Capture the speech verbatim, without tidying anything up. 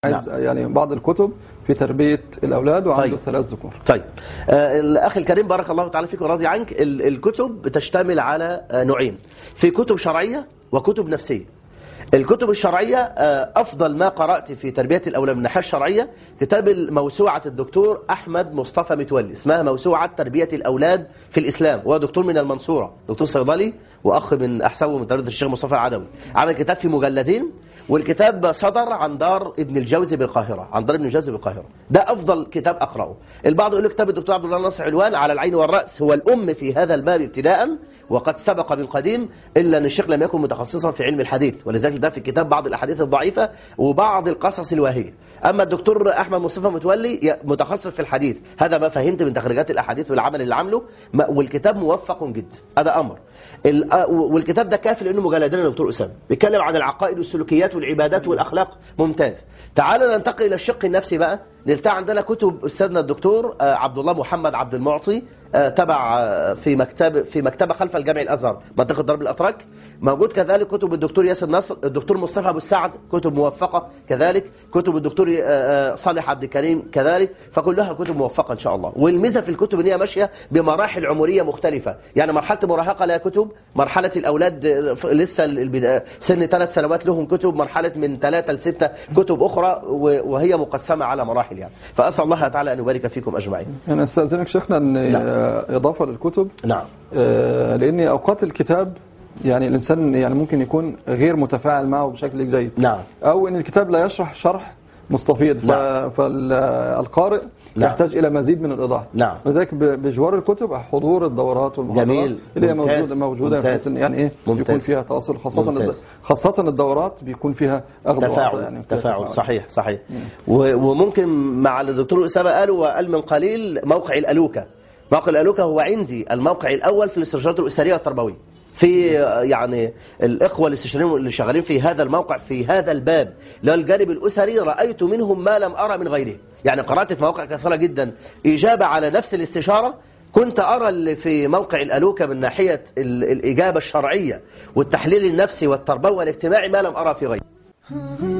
عايز يعني بعض الكتب في تربية الأولاد وعنده طيب. ثلاث ذكور. طيب آه الأخ الكريم بارك الله تعالى فيك وراضي عنك. الكتب تشتمل على آه نوعين، في كتب شرعية وكتب نفسية. الكتب الشرعية آه أفضل ما قرأت في تربية الأولاد من الناحية الشرعية كتاب موسوعة الدكتور أحمد مصطفى متولي، اسمها موسوعة تربية الأولاد في الإسلام، وهو دكتور من المنصورة، دكتور صيدلي وأخ من أحسابه من تربية الشيخ مصطفى العدوي. عمل كتاب في مجلدين، والكتاب صدر عن دار ابن الجوزي بالقاهرة، عن دار ابن الجوزي بالقاهرة. ده أفضل كتاب أقرأه. البعض يقول كتاب الدكتور عبد الله ناصر علوان على العين والرأس، هو الأم في هذا الباب ابتداء وقد سبق من قديم، إلا أن الشيخ لم يكن متخصصا في علم الحديث، ولذلك ده في كتاب بعض الأحاديث الضعيفة وبعض القصص الواهية. أما الدكتور أحمد مصطفى متولي متخصص في الحديث، هذا ما فهمت من تخريجات الأحاديث والعمل اللي عمله، والكتاب موفق جدا، هذا أمر. والكتاب ده كافي لأنه مجلدين يا دكتور أسامة، بيتكلم عن العقائد والسلوكيات والعبادات والأخلاق، ممتاز. تعالوا ننتقل إلى الشق النفسي بقى. نلتقي عندنا كتب أستاذنا الدكتور عبد الله محمد عبد المعطي، تبع في مكتب في مكتبة خلف الجامع الأزهر منطقة درب الأتراك. موجود كذلك كتب الدكتور ياسر نصر، الدكتور مصطفى أبو السعد، كتب موفقة كذلك، كتب الدكتور صالح عبد الكريم كذلك، فكلها كتب موفقة إن شاء الله. والميزة في الكتب إن هي ماشية بمراحل عمرية مختلفة، يعني مرحلة المراهقة لها كتب، مرحلة الأولاد لسه سن ثلاث سنوات لهم كتب، مرحلة من ثلاثة لستة كتب أخرى، وهي مقسمة على مراحل يعني. فأسأل الله تعالى أن يبارك فيكم أجمعين. أنا أستأذنك شيخنا أن نعم. إضافة للكتب، نعم، آه لأن أوقات الكتاب يعني الإنسان يعني ممكن يكون غير متفاعل معه بشكل جيد، نعم، أو أن الكتاب لا يشرح شرح مستفيض، نعم. فالقارئ نعم. يحتاج إلى مزيد من الإيضاح، نعم. لذلك بجوار الكتب حضور الدورات والمحاضرات اللي هي موجودة موجودة بحيث إن يعني إيه يكون فيها تواصل، خاصة خاصة الدورات بيكون فيها أخذ تفاعل يعني تفاعل صحيح صحيح. وممكن مع الدكتور أسامة قالوا وقال من قليل موقع الألوكة. موقع الألوكة هو عندي الموقع الأول في الاستشارات الأسرية والتربوية، في يعني الإخوة الاستشاريين اللي شغالين في هذا الموقع في هذا الباب للجانب الأسري، رأيت منهم ما لم أرى من غيره. يعني قرأت في مواقع كثيرة جدا إجابة على نفس الاستشارة، كنت أرى اللي في موقع الألوكة من ناحية الإجابة الشرعية والتحليل النفسي والتربوي والاجتماعي ما لم أرى في غيره.